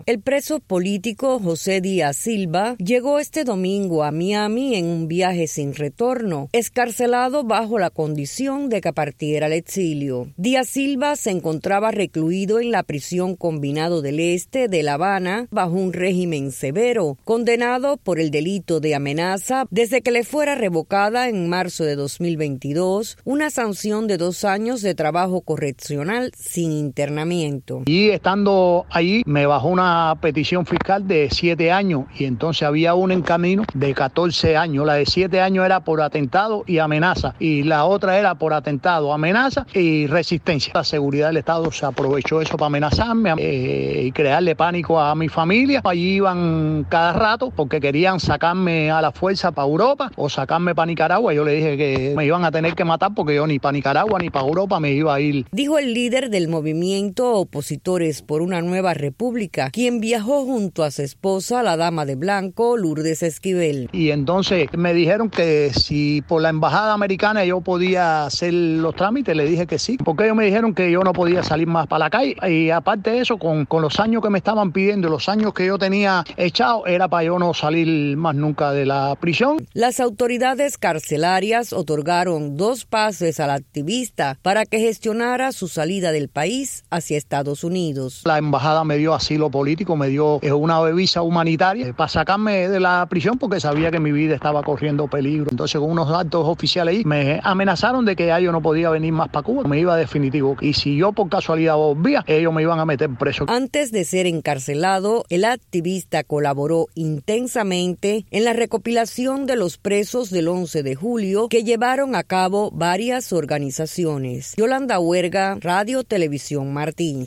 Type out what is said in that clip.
El preso político José Díaz Silva llegó este domingo a Miami en un viaje sin retorno, excarcelado bajo la condición de que partiera al exilio. Díaz Silva se encontraba recluido en la prisión Combinado del Este de La Habana bajo un régimen severo, condenado por el delito de amenaza desde que le fuera revocada en marzo de 2022 una sanción de 2 años de trabajo correccional sin internamiento. Y estando allí me bajó una petición fiscal de 7 años y entonces había una en camino de 14 años. La de 7 años era por atentado y amenaza y la otra era por atentado, amenaza y resistencia. La seguridad del Estado se aprovechó eso para amenazarme y crearle pánico a mi familia. Allí iban cada rato porque querían sacarme a la fuerza para Europa o sacarme para Nicaragua. Yo le dije que me iban a tener que matar porque yo ni para Nicaragua ni para Europa me iba a ir. Dijo el líder del movimiento Opositores por una Nueva República, quien viajó junto a su esposa, la dama de blanco, Lourdes Esquivel. Y entonces me dijeron que si por la embajada americana yo podía hacer los trámites, le dije que sí, porque ellos me dijeron que yo no podía salir más para la calle. Y aparte de eso, con los años que me estaban pidiendo, los años que yo tenía echado, era para yo no salir más nunca de la prisión. Las autoridades carcelarias otorgaron 2 pases al activista para que gestionara su salida del país hacia Estados Unidos. La embajada me dio asilo político, me dio una visa humanitaria para sacarme de la prisión porque sabía que mi vida estaba corriendo peligro. Entonces con unos altos oficiales ahí me amenazaron de que ya yo no podía venir más para Cuba, me iba definitivo. Y si yo por casualidad volvía, ellos me iban a meter preso. Antes de ser encarcelado, el activista colaboró intensamente en la recopilación de los presos del 11 de julio que llevaron a cabo varias organizaciones. Yolanda Huerga, Radio Televisión Martí.